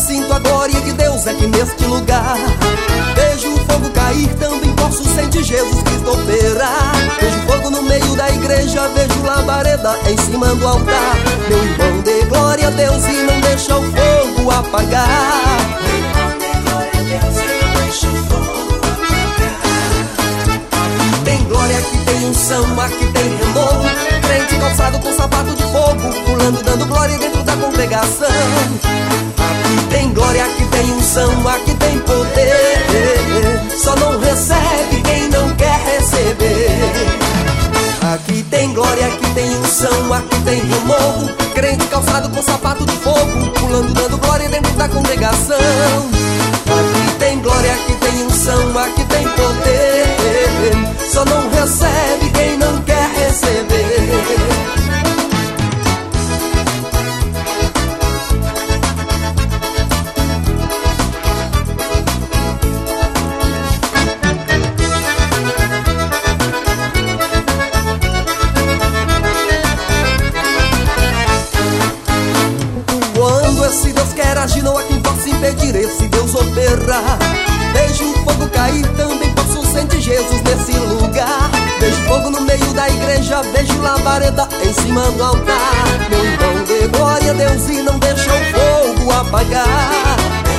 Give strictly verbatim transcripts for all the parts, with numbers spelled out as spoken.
sinto a glória de Deus aqui neste lugar. Vejo o fogo cair, também posso sentir Jesus Cristo operar. Vejo fogo no meio da igreja, vejo labareda em cima do altar. Meu irmão, dê glória a Deus e não deixa o fogo apagar. Meu irmão, dê glória a Deus e não deixa o fogo apagar. Aqui tem glória, aqui tem unção, aqui tem renovo. Crente calçado com sapato de fogo, pulando, dando glória dentro da congregação. Aqui tem glória, aqui tem unção, aqui tem poder. Só não recebe quem não quer receber. Aqui tem glória, aqui tem unção, aqui tem renovo. Crente calçado com sapato de fogo, pulando, dando glória dentro da congregação. Aqui tem glória, aqui tem unção, aqui tem poder. Só não recebe quem não quer receber. Se Deus quer agir, não há quem possa impedir esse Deus operar. Vejo o fogo cair, também posso sentir Jesus nesse lugar. Vejo fogo no meio da igreja, vejo labareda em cima do altar. Meu irmão, dê glória a Deus e não deixa o fogo apagar.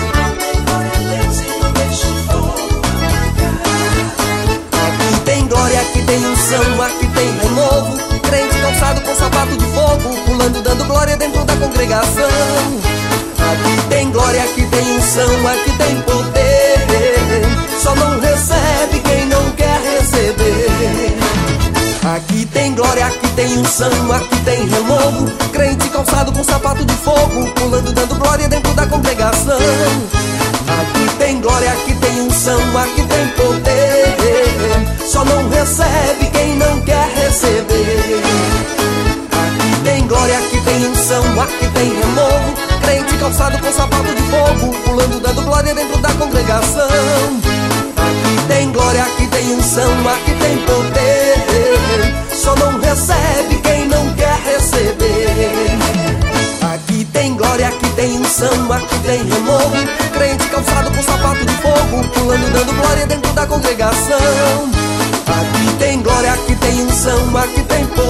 Aqui tem glória, aqui tem unção, aqui tem renovo. Crente calçado com sapato de fogo, pulando, dando glória dentro da congregação. Aqui tem glória, aqui tem unção, aqui tem poder. Só não recebe quem não quer receber. Aqui tem glória, aqui tem unção, aqui tem renovo. Crente calçado com sapato de fogo, pulando, dando glória dentro da congregação. Aqui tem glória, aqui tem unção, aqui tem poder. Só não recebe quem não quer receber. Aqui tem glória, aqui tem unção, aqui tem renovo. Crente calçado com sapato de fogo, pulando, dando glória dentro da congregação. Aqui tem glória, aqui tem unção, aqui tem poder. Só não recebe quem não quer receber. Aqui tem glória, aqui tem unção, aqui tem renovo. Crente calçado com sapato de fogo, pulando, dando glória dentro da congregação. Aqui tem glória, aqui tem unção, aqui tem poder.